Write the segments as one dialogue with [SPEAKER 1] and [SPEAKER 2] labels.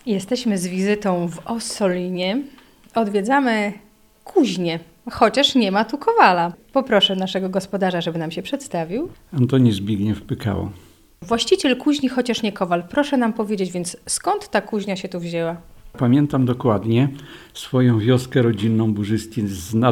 [SPEAKER 1] Jesteśmy z wizytą w Ossolinie. Odwiedzamy kuźnię, chociaż nie ma tu kowala. Poproszę naszego gospodarza, żeby nam się przedstawił.
[SPEAKER 2] Antoni Zbigniew Pykało.
[SPEAKER 1] Właściciel kuźni, chociaż nie kowal. Proszę nam powiedzieć więc, skąd ta kuźnia się tu wzięła?
[SPEAKER 2] Pamiętam dokładnie swoją wioskę rodzinną Burzystin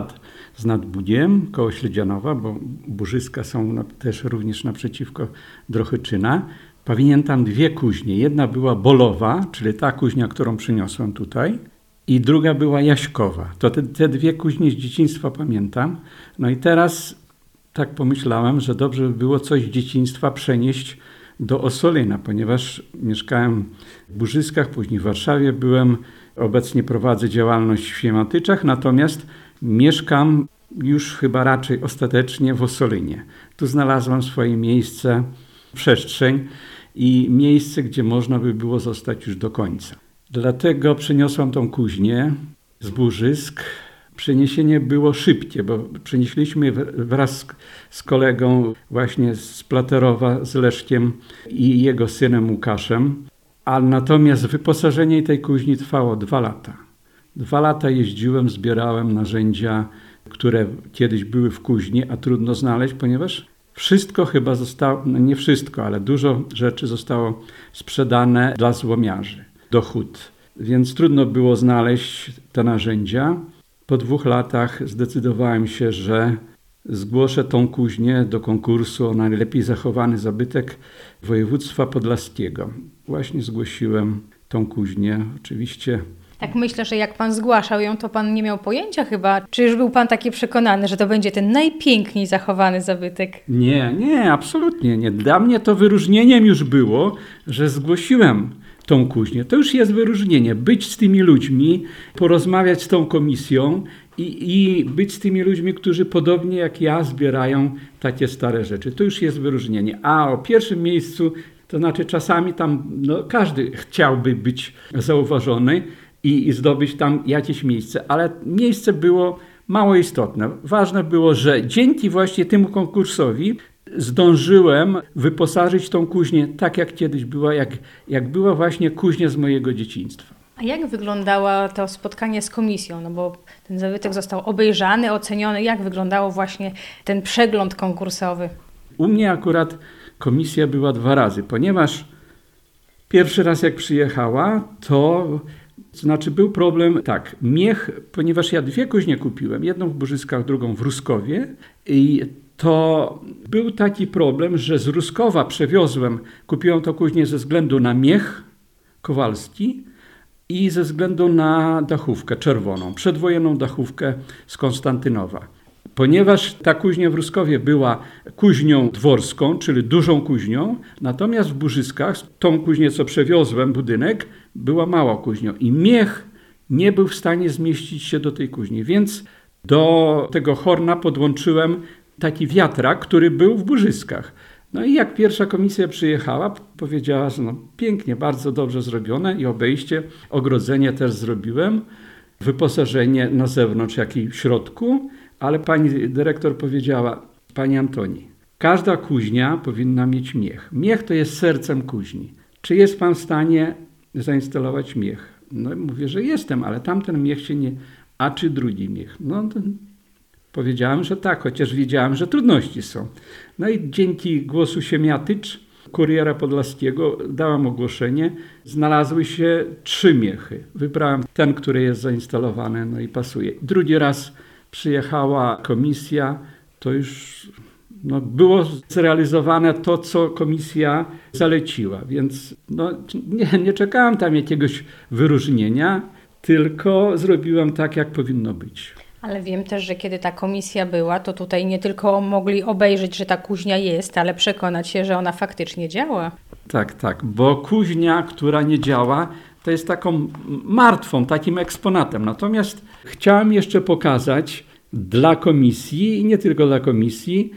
[SPEAKER 2] z Nadbudiem, koło Śledzianowa, bo Burzyska są też również naprzeciwko Drochyczyna. Pamiętam dwie kuźnie. Jedna była Bolowa, czyli ta kuźnia, którą przyniosłem tutaj, i druga była Jaśkowa. To te dwie kuźnie z dzieciństwa pamiętam. No i teraz tak pomyślałem, że dobrze by było coś z dzieciństwa przenieść do Ossolina, ponieważ mieszkałem w Burzyskach, później w Warszawie byłem. Obecnie prowadzę działalność w Świematyczach, natomiast mieszkam już chyba raczej ostatecznie w Ossolinie. Tu znalazłem swoje miejsce, przestrzeń i miejsce, gdzie można by było zostać już do końca. Dlatego przeniosłem tą kuźnię z Burzysk. Przeniesienie było szybkie, bo przenieśliśmy wraz z kolegą właśnie z Platerowa, z Leszkiem i jego synem Łukaszem. A natomiast wyposażenie tej kuźni trwało 2 lata. 2 lata jeździłem, zbierałem narzędzia, które kiedyś były w kuźni, a trudno znaleźć, ponieważ wszystko chyba zostało, no nie wszystko, ale dużo rzeczy zostało sprzedane dla złomiarzy do hut. Więc trudno było znaleźć te narzędzia. Po 2 latach zdecydowałem się, że zgłoszę tą kuźnię do konkursu o najlepiej zachowany zabytek województwa podlaskiego. Właśnie zgłosiłem tą kuźnię. Oczywiście.
[SPEAKER 1] Tak myślę, że jak pan zgłaszał ją, to pan nie miał pojęcia chyba. Czy już był pan taki przekonany, że to będzie ten najpiękniej zachowany zabytek?
[SPEAKER 2] Nie, absolutnie nie. Dla mnie to wyróżnieniem już było, że zgłosiłem tą kuźnię. To już jest wyróżnienie. Być z tymi ludźmi, porozmawiać z tą komisją i być z tymi ludźmi, którzy podobnie jak ja zbierają takie stare rzeczy. To już jest wyróżnienie. A o pierwszym miejscu, to znaczy czasami tam każdy chciałby być zauważony i zdobyć tam jakieś miejsce, ale miejsce było mało istotne. Ważne było, że dzięki właśnie temu konkursowi zdążyłem wyposażyć tą kuźnię tak, jak kiedyś była, jak była właśnie kuźnia z mojego dzieciństwa.
[SPEAKER 1] A jak wyglądało to spotkanie z komisją? No bo ten zabytek został obejrzany, oceniony. Jak wyglądało właśnie ten przegląd konkursowy?
[SPEAKER 2] U mnie akurat komisja była 2 razy, ponieważ pierwszy raz jak przyjechała, to znaczy był problem tak, miech, ponieważ ja 2 kuźnie kupiłem, jedną w Burzyskach, drugą w Ruskowie i to był taki problem, że z Ruskowa kupiłem tą kuźnię ze względu na miech kowalski i ze względu na dachówkę czerwoną, przedwojenną dachówkę z Konstantynowa. Ponieważ ta kuźnia w Ruskowie była kuźnią dworską, czyli dużą kuźnią, natomiast w Burzyskach, tą kuźnię, co przewiozłem, budynek, była mała kuźnią i miech nie był w stanie zmieścić się do tej kuźni, więc do tego horna podłączyłem taki wiatrak, który był w Burzyskach. No i jak pierwsza komisja przyjechała, powiedziała, że pięknie, bardzo dobrze zrobione i obejście, ogrodzenie też zrobiłem, wyposażenie na zewnątrz, jak i w środku, ale pani dyrektor powiedziała, pani Antoni, każda kuźnia powinna mieć miech. Miech to jest sercem kuźni. Czy jest pan w stanie zainstalować miech? No i mówię, że jestem, ale tamten miech się nie... A czy drugi miech? No to powiedziałem, że tak, chociaż wiedziałem, że trudności są. No i dzięki głosu Siemiatycz, Kuriera Podlaskiego, dałem ogłoszenie. Znalazły się 3 miechy. Wybrałem ten, który jest zainstalowany, no i pasuje. Drugi raz przyjechała komisja, to już było zrealizowane to, co komisja zaleciła, więc nie czekałem tam jakiegoś wyróżnienia, tylko zrobiłem tak, jak powinno być.
[SPEAKER 1] Ale wiem też, że kiedy ta komisja była, to tutaj nie tylko mogli obejrzeć, że ta kuźnia jest, ale przekonać się, że ona faktycznie działa.
[SPEAKER 2] Tak, bo kuźnia, która nie działa, to jest taką martwą, takim eksponatem. Natomiast chciałem jeszcze pokazać dla komisji i nie tylko dla komisji,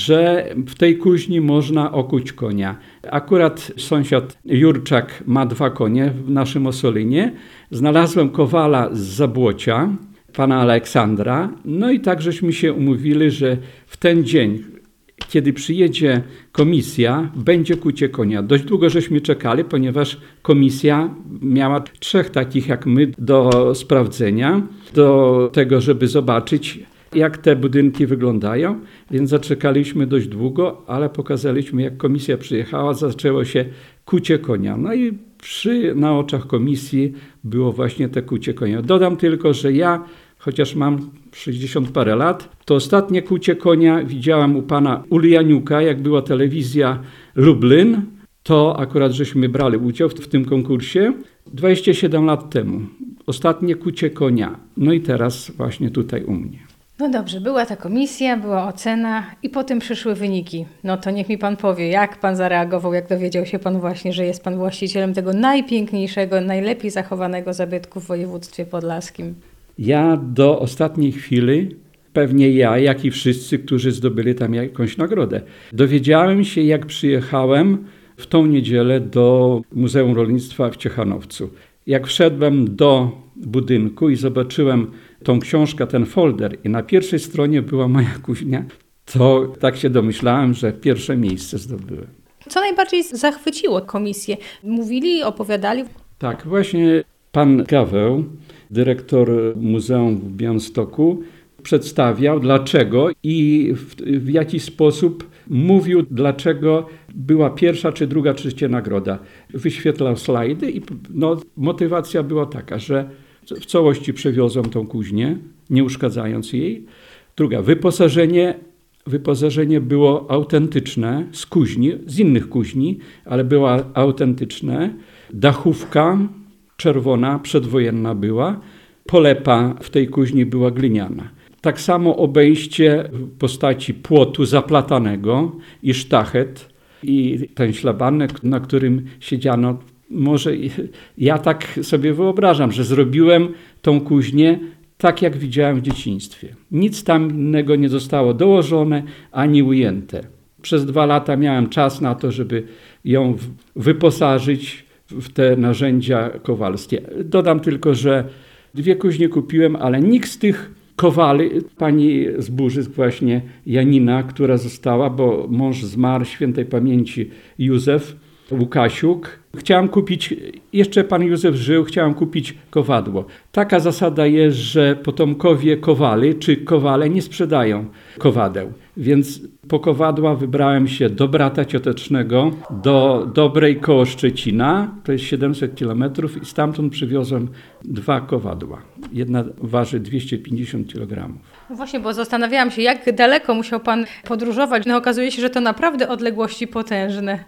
[SPEAKER 2] że w tej kuźni można okuć konia. Akurat sąsiad Jurczak ma 2 konie w naszym Ossolinie. Znalazłem kowala z Zabłocia, pana Aleksandra. No i tak żeśmy się umówili, że w ten dzień kiedy przyjedzie komisja, będzie kucie konia. Dość długo żeśmy czekali, ponieważ komisja miała 3 takich jak my do sprawdzenia, do tego, żeby zobaczyć, jak te budynki wyglądają, więc zaczekaliśmy dość długo, ale pokazaliśmy, jak komisja przyjechała, zaczęło się kucie konia. No i na oczach komisji było właśnie te kucie konia. Dodam tylko, że ja, chociaż mam 60 parę lat, to ostatnie kucie konia widziałam u pana Ulianiuka, jak była telewizja Lublin, to akurat żeśmy brali udział w tym konkursie 27 lat temu. Ostatnie kucie konia. No i teraz właśnie tutaj u mnie.
[SPEAKER 1] No dobrze, była ta komisja, była ocena i potem przyszły wyniki. No to niech mi pan powie, jak pan zareagował, jak dowiedział się pan właśnie, że jest pan właścicielem tego najpiękniejszego, najlepiej zachowanego zabytku w województwie podlaskim.
[SPEAKER 2] Ja do ostatniej chwili, pewnie ja, jak i wszyscy, którzy zdobyli tam jakąś nagrodę, dowiedziałem się, jak przyjechałem w tą niedzielę do Muzeum Rolnictwa w Ciechanowcu. Jak wszedłem do budynku i zobaczyłem tą książkę, ten folder i na pierwszej stronie była moja kuźnia, to tak się domyślałem, że pierwsze miejsce zdobyłem.
[SPEAKER 1] Co najbardziej zachwyciło komisję? Mówili, opowiadali?
[SPEAKER 2] Tak, właśnie pan Gaweł, dyrektor Muzeum w Białymstoku, przedstawiał dlaczego i w jaki sposób mówił, dlaczego była pierwsza, czy druga, czy trzecia nagroda. Wyświetlał slajdy i motywacja była taka, że w całości przewiozą tą kuźnię, nie uszkadzając jej. Druga, wyposażenie było autentyczne z kuźni, z innych kuźni, ale było autentyczne. Dachówka czerwona, przedwojenna była. Polepa w tej kuźni była gliniana. Tak samo obejście w postaci płotu zaplatanego i sztachet i ten szlabanek, na którym siedziano. Może ja tak sobie wyobrażam, że zrobiłem tą kuźnię tak, jak widziałem w dzieciństwie. Nic tam innego nie zostało dołożone ani ujęte. Przez 2 lata miałem czas na to, żeby ją wyposażyć w te narzędzia kowalskie. Dodam tylko, że 2 kuźnie kupiłem, ale nikt z tych kowali, pani z Burzysk właśnie Janina, która została, bo mąż zmarł, świętej pamięci Józef Łukasiuk. Chciałem kupić, jeszcze pan Józef żył, chciałem kupić kowadło. Taka zasada jest, że potomkowie kowali czy kowale nie sprzedają kowadeł. Więc po kowadła wybrałem się do brata ciotecznego, do Dobrej koło Szczecina, to jest 700 kilometrów i stamtąd przywiozłem 2 kowadła. Jedna waży 250 kg.
[SPEAKER 1] No właśnie, bo zastanawiałam się, jak daleko musiał pan podróżować. No okazuje się, że to naprawdę odległości potężne.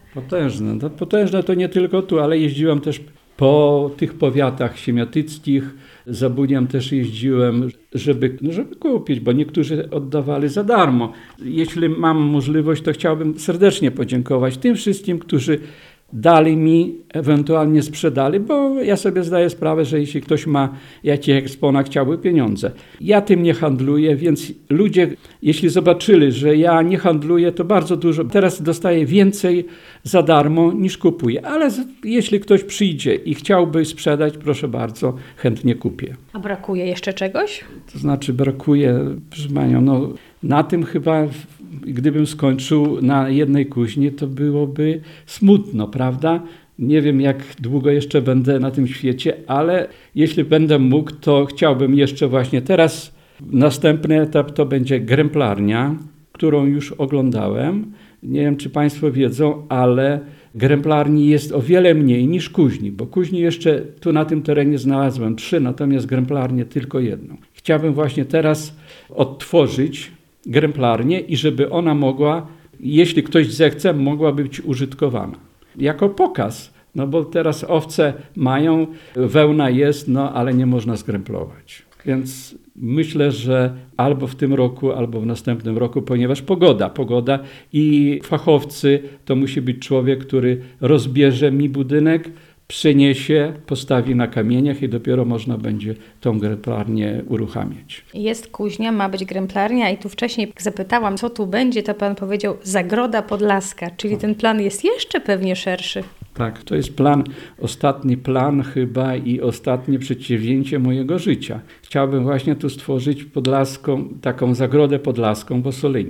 [SPEAKER 2] Potężne to nie tylko tu, ale jeździłem też po tych powiatach siemiatyckich. Za Buniem też jeździłem, żeby kupić, bo niektórzy oddawali za darmo. Jeśli mam możliwość, to chciałbym serdecznie podziękować tym wszystkim, którzy dali mi, ewentualnie sprzedali, bo ja sobie zdaję sprawę, że jeśli ktoś ma jakiś eksponat, chciałby pieniądze. Ja tym nie handluję, więc ludzie, jeśli zobaczyli, że ja nie handluję, to bardzo dużo. Teraz dostaję więcej za darmo niż kupuję, ale jeśli ktoś przyjdzie i chciałby sprzedać, proszę bardzo, chętnie kupię.
[SPEAKER 1] A brakuje jeszcze czegoś?
[SPEAKER 2] To znaczy brakuje, proszę panią, na tym chyba, gdybym skończył na jednej kuźni, to byłoby smutno, prawda? Nie wiem, jak długo jeszcze będę na tym świecie, ale jeśli będę mógł, to chciałbym jeszcze właśnie teraz, następny etap to będzie gremplarnia, którą już oglądałem. Nie wiem, czy państwo wiedzą, ale gremplarni jest o wiele mniej niż kuźni, bo kuźni jeszcze tu na tym terenie znalazłem 3, natomiast gremplarnię tylko 1. Chciałbym właśnie teraz odtworzyć gremplarnię i żeby ona mogła, jeśli ktoś zechce, mogła być użytkowana. Jako pokaz, bo teraz owce mają, wełna jest, ale nie można zgremplować. Więc myślę, że albo w tym roku, albo w następnym roku, ponieważ pogoda i fachowcy, to musi być człowiek, który rozbierze mi budynek, przeniesie, postawi na kamieniach i dopiero można będzie tą gremplarnię uruchamiać.
[SPEAKER 1] Jest kuźnia, ma być gremplarnia i tu wcześniej zapytałam, co tu będzie, to pan powiedział Zagroda Podlaska, czyli ten plan jest jeszcze pewnie szerszy.
[SPEAKER 2] Tak, to jest ostatni plan chyba i ostatnie przedsięwzięcie mojego życia. Chciałbym właśnie tu stworzyć taką Zagrodę Podlaską w Ossolinie.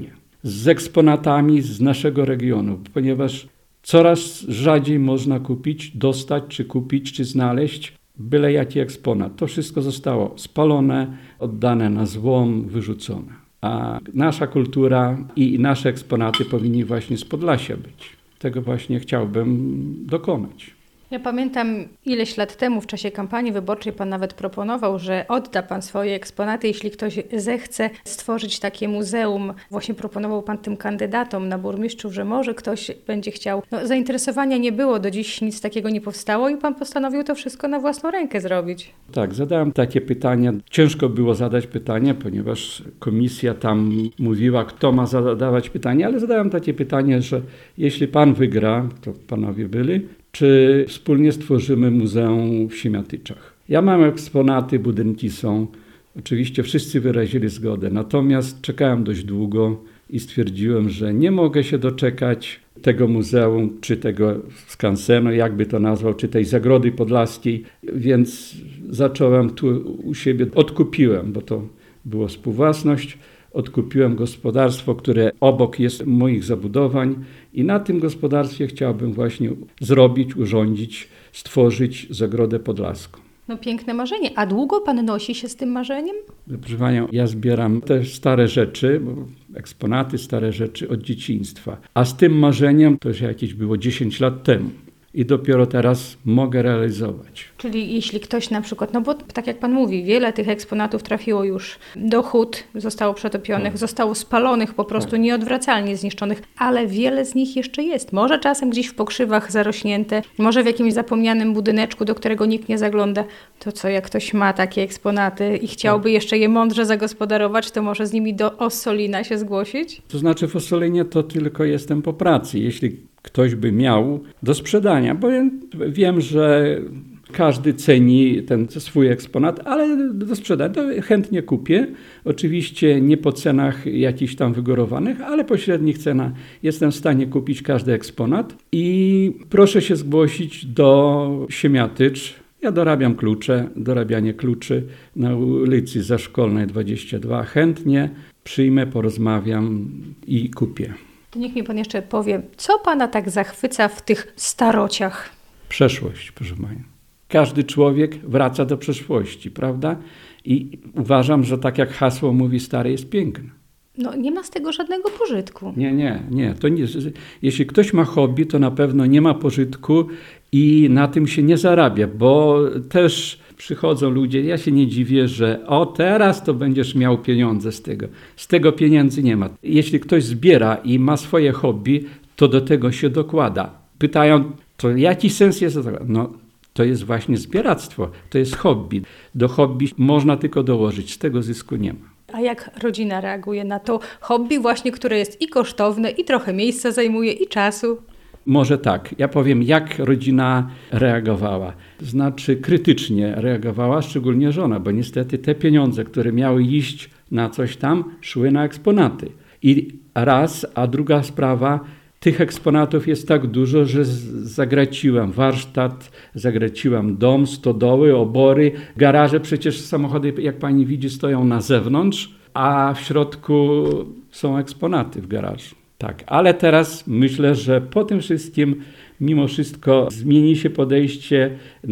[SPEAKER 2] z eksponatami z naszego regionu, ponieważ coraz rzadziej można kupić, dostać, czy kupić, czy znaleźć byle jaki eksponat. To wszystko zostało spalone, oddane na złom, wyrzucone. A nasza kultura i nasze eksponaty powinni właśnie z Podlasia być. Tego właśnie chciałbym dokonać.
[SPEAKER 1] Ja pamiętam ileś lat temu w czasie kampanii wyborczej pan nawet proponował, że odda pan swoje eksponaty, jeśli ktoś zechce stworzyć takie muzeum. Właśnie proponował pan tym kandydatom na burmistrzów, że może ktoś będzie chciał. No, zainteresowania nie było, do dziś nic takiego nie powstało i pan postanowił to wszystko na własną rękę zrobić.
[SPEAKER 2] Tak, zadałem takie pytania. Ciężko było zadać pytanie, ponieważ komisja tam mówiła, kto ma zadawać pytania, ale zadałem takie pytanie, że jeśli pan wygra, to panowie byli, czy wspólnie stworzymy muzeum w Siemiatyczach. Ja mam eksponaty, budynki są. Oczywiście wszyscy wyrazili zgodę, natomiast czekałem dość długo i stwierdziłem, że nie mogę się doczekać tego muzeum, czy tego skansenu, jakby to nazwał, czy tej Zagrody Podlaskiej, więc zacząłem tu u siebie, odkupiłem, bo to było współwłasność, odkupiłem gospodarstwo, które obok jest moich zabudowań i na tym gospodarstwie chciałbym właśnie zrobić, urządzić, stworzyć Zagrodę Podlaską.
[SPEAKER 1] No piękne marzenie. A długo pan nosi się z tym marzeniem?
[SPEAKER 2] Proszę panią, ja zbieram te stare rzeczy, eksponaty, stare rzeczy od dzieciństwa. A z tym marzeniem to już jakieś było 10 lat temu. I dopiero teraz mogę realizować.
[SPEAKER 1] Czyli jeśli ktoś na przykład, no bo tak jak pan mówi, wiele tych eksponatów trafiło już do hut, zostało przetopionych, zostało spalonych, po prostu nieodwracalnie zniszczonych, ale wiele z nich jeszcze jest. Może czasem gdzieś w pokrzywach zarośnięte, może w jakimś zapomnianym budyneczku, do którego nikt nie zagląda. To co, jak ktoś ma takie eksponaty i chciałby jeszcze je mądrze zagospodarować, to może z nimi do Ossolina się zgłosić?
[SPEAKER 2] To znaczy w Ossolinie to tylko jestem po pracy. Jeśli ktoś by miał do sprzedania, bo ja wiem, że każdy ceni ten swój eksponat, ale do sprzedania to chętnie kupię. Oczywiście nie po cenach jakichś tam wygórowanych, ale po średnich cenach jestem w stanie kupić każdy eksponat i proszę się zgłosić do Siemiatycz. Ja dorabiam klucze, dorabianie kluczy na ulicy Zaszkolnej 22. Chętnie przyjmę, porozmawiam i kupię.
[SPEAKER 1] To niech mi pan jeszcze powie, co pana tak zachwyca w tych starociach?
[SPEAKER 2] Przeszłość, proszę pani. Każdy człowiek wraca do przeszłości, prawda? I uważam, że tak jak hasło mówi, stare jest piękne.
[SPEAKER 1] No nie ma z tego żadnego pożytku.
[SPEAKER 2] Nie. To nie. Jeśli ktoś ma hobby, to na pewno nie ma pożytku i na tym się nie zarabia, bo też przychodzą ludzie, ja się nie dziwię, że teraz to będziesz miał pieniądze z tego. Z tego pieniędzy nie ma. Jeśli ktoś zbiera i ma swoje hobby, to do tego się dokłada. Pytają, to jaki sens jest? No, to jest właśnie zbieractwo, to jest hobby. Do hobby można tylko dołożyć, z tego zysku nie ma.
[SPEAKER 1] A jak rodzina reaguje na to hobby właśnie, które jest i kosztowne, i trochę miejsca zajmuje, i czasu?
[SPEAKER 2] Może tak. Ja powiem, jak rodzina reagowała. Znaczy krytycznie reagowała, szczególnie żona, bo niestety te pieniądze, które miały iść na coś tam, szły na eksponaty. I raz, a druga sprawa, tych eksponatów jest tak dużo, że zagraciłem warsztat, zagraciłem dom, stodoły, obory, garaże. Przecież samochody, jak pani widzi, stoją na zewnątrz, a w środku są eksponaty w garażu. Tak, ale teraz myślę, że po tym wszystkim mimo wszystko zmieni się podejście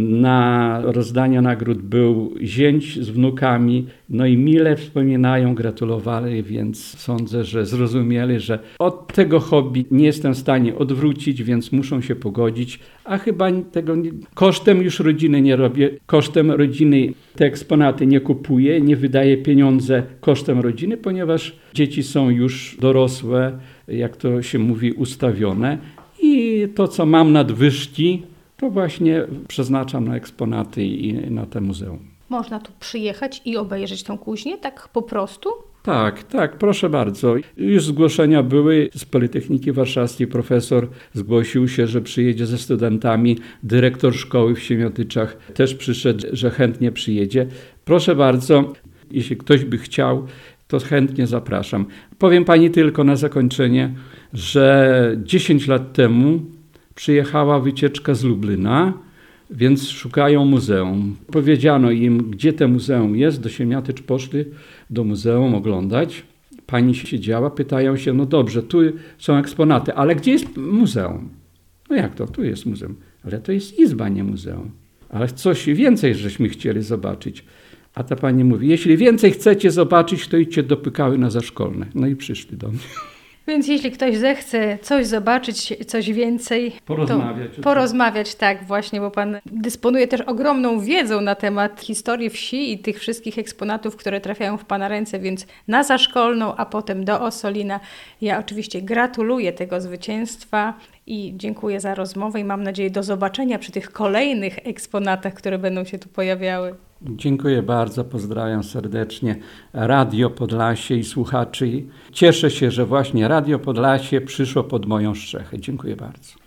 [SPEAKER 2] na rozdanie nagród. Był zięć z wnukami, no i mile wspominają, gratulowali, więc sądzę, że zrozumieli, że od tego hobby nie jestem w stanie odwrócić, więc muszą się pogodzić, a chyba tego kosztem już rodziny nie robię, kosztem rodziny te eksponaty nie kupuję, nie wydaję pieniądze kosztem rodziny, ponieważ dzieci są już dorosłe, jak to się mówi, ustawione. I to, co mam nadwyżki, to właśnie przeznaczam na eksponaty i na te muzeum.
[SPEAKER 1] Można tu przyjechać i obejrzeć tą kuźnię, tak po prostu?
[SPEAKER 2] Tak, proszę bardzo. Już zgłoszenia były z Politechniki Warszawskiej. Profesor zgłosił się, że przyjedzie ze studentami. Dyrektor szkoły w Siemiatyczach też przyszedł, że chętnie przyjedzie. Proszę bardzo, jeśli ktoś by chciał, to chętnie zapraszam. Powiem pani tylko na zakończenie, że 10 lat temu przyjechała wycieczka z Lublina, więc szukają muzeum. Powiedziano im, gdzie to muzeum jest, do Siemiatycz poszli do muzeum oglądać. pani siedziała, pytają się, no dobrze, tu są eksponaty, ale gdzie jest muzeum? No jak to? Tu jest muzeum. Ale to jest izba, nie muzeum. Ale coś więcej żeśmy chcieli zobaczyć. A ta pani mówi, jeśli więcej chcecie zobaczyć, to idźcie do Pykały na Zaszkolne. No i przyszli do mnie.
[SPEAKER 1] Więc jeśli ktoś zechce coś zobaczyć, coś więcej,
[SPEAKER 2] Porozmawiać.
[SPEAKER 1] to porozmawiać, tak właśnie, bo pan dysponuje też ogromną wiedzą na temat historii wsi i tych wszystkich eksponatów, które trafiają w pana ręce, więc na Zaszkolną, a potem do Osolina. Ja oczywiście gratuluję tego zwycięstwa i dziękuję za rozmowę i mam nadzieję do zobaczenia przy tych kolejnych eksponatach, które będą się tu pojawiały.
[SPEAKER 2] Dziękuję bardzo, pozdrawiam serdecznie Radio Podlasie i słuchaczy. Cieszę się, że właśnie Radio Podlasie przyszło pod moją strzechę. Dziękuję bardzo.